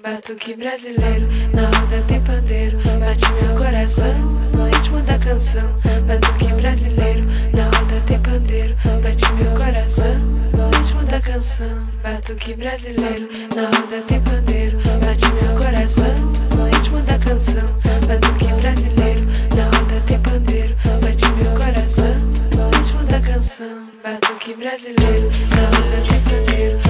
batuque brasileiro. Na roda tem pandeiro, bate meu coração no ritmo da canção. Batuque brasileiro, na roda tem pandeiro, bate meu coração no ritmo da canção. Batuque brasileiro, na roda tem pandeiro, bate meu coração no ritmo da canção. Batuque brasileiro, na roda tem pandeiro, bate meu coração no ritmo da canção. Batuque brasileiro, na roda tem pandeiro.